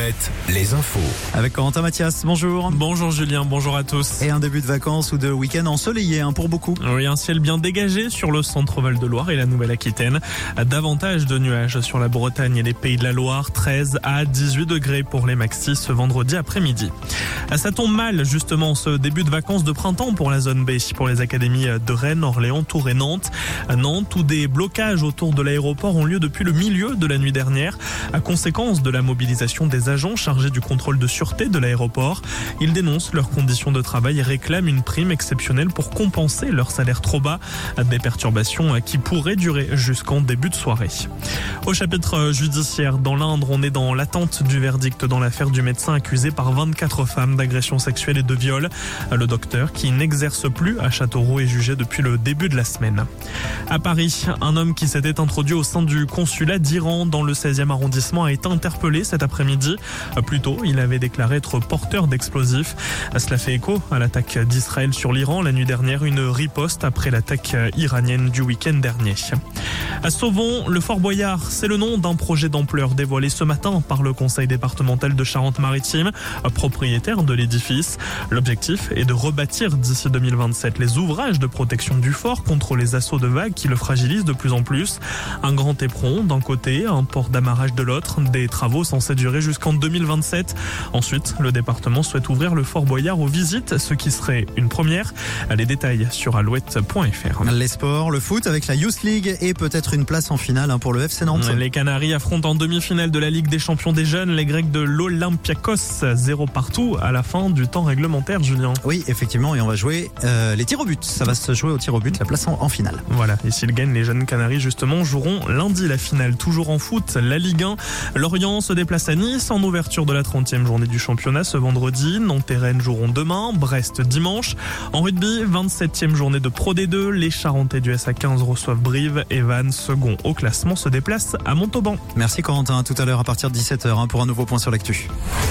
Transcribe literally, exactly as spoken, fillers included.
Alouette, les infos. Avec Corentin Mathias, bonjour. Bonjour Julien, bonjour à tous. Et un début de vacances ou de week-end ensoleillé hein, pour beaucoup. Oui, un ciel bien dégagé sur le centre Val-de-Loire et la Nouvelle-Aquitaine. Davantage de nuages sur la Bretagne et les Pays de la Loire, treize à dix-huit degrés pour les maxis ce vendredi après-midi. Ça tombe mal justement ce début de vacances de printemps pour la zone B, pour les académies de Rennes, Orléans, Tours et Nantes. À Nantes, où des blocages autour de l'aéroport ont lieu depuis le milieu de la nuit dernière, à conséquence de la mobilisation des agents chargés du contrôle de sûreté de l'aéroport. Ils dénoncent leurs conditions de travail et réclament une prime exceptionnelle pour compenser leur salaire trop bas. Des perturbations qui pourraient durer jusqu'en début de soirée. Au chapitre judiciaire, dans l'Indre, on est dans l'attente du verdict dans l'affaire du médecin accusé par vingt-quatre femmes d'agression sexuelle et de viol. Le docteur, qui n'exerce plus à Châteauroux, est jugé depuis le début de la semaine. À Paris, un homme qui s'était introduit au sein du consulat d'Iran dans le seizième arrondissement a été interpellé cet après-midi. Plus tôt, il avait déclaré être porteur d'explosifs. Cela fait écho à l'attaque d'Israël sur l'Iran la nuit dernière, une riposte après l'attaque iranienne du week-end dernier. À Sauvons, le Fort Boyard, c'est le nom d'un projet d'ampleur dévoilé ce matin par le conseil départemental de Charente-Maritime, propriétaire de l'édifice. L'objectif est de rebâtir d'ici deux mille vingt-sept les ouvrages de protection du fort contre les assauts de vagues qui le fragilisent de plus en plus. Un grand éperon d'un côté, un port d'amarrage de l'autre, des travaux censés durer jusqu'en deux mille vingt-sept. Ensuite, le département souhaite ouvrir le Fort Boyard aux visites, ce qui serait une première. Les détails sur alouette point f r. Les sports, le foot avec la Youth League et peut-être une place en finale hein, pour le F C Nantes. Les Canaries affrontent en demi-finale de la Ligue des champions des jeunes les Grecs de l'Olympiakos, zéro partout à la fin du temps réglementaire, Julien. Oui, effectivement, et on va jouer euh, les tirs au but. Ça va se jouer au tir au but, la place en, en finale. Voilà, et s'ils gagnent, les jeunes Canaries justement joueront lundi la finale. Toujours en foot, la Ligue un. Lorient se déplace à Nice en ouverture de la trentième journée du championnat ce vendredi. Nantes et Rennes joueront demain, Brest dimanche. En rugby, vingt-septième journée de Pro D deux. Les Charentais du S A quinze reçoivent Brive. Et Vannes, second au classement, se déplace à Montauban. Merci Corentin, à tout à l'heure à partir de dix-sept heures hein, pour un nouveau point sur l'actu.